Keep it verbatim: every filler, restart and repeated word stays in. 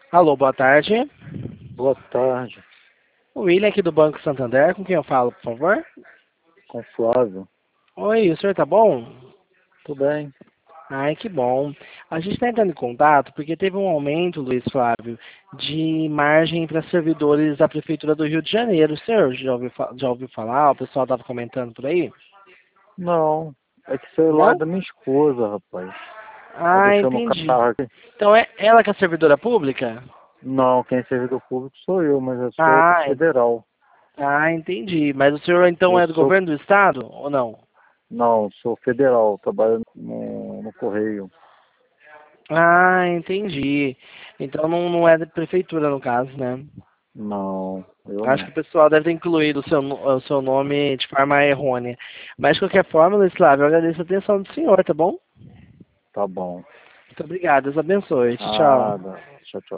Alô, boa tarde. Boa tarde, O William aqui do Banco Santander, com quem eu falo, por favor? com Flávio. Oi, o senhor tá bom? Tudo bem? Ai, que bom. A gente está entrando em contato porque teve um aumento, Luiz Flávio, de margem para servidores da Prefeitura do Rio de Janeiro. O senhor já ouviu, fa- já ouviu falar? O pessoal estava comentando por aí? Não, é que o celular é Não? da minha esposa, rapaz. Ela Ah, deixou no entendi. carro aqui. Então é ela que é servidora pública? Não, quem é servidor público sou eu, mas eu sou Ah, en- federal. ah, entendi. Mas o senhor então Eu é do sou, governo do estado ou não? não, sou federal, trabalho no, no Correio. Ah, entendi. Então não, não é da prefeitura no caso, né? Não, eu Acho que não. o pessoal deve ter incluído o seu, no- o seu nome de forma errônea. Mas de qualquer forma, Luiz Flávio, eu agradeço a atenção do senhor, tá bom? Tá bom. Muito obrigado, Deus abençoe. Tchau, tchau. Nada. Tchau, tchau.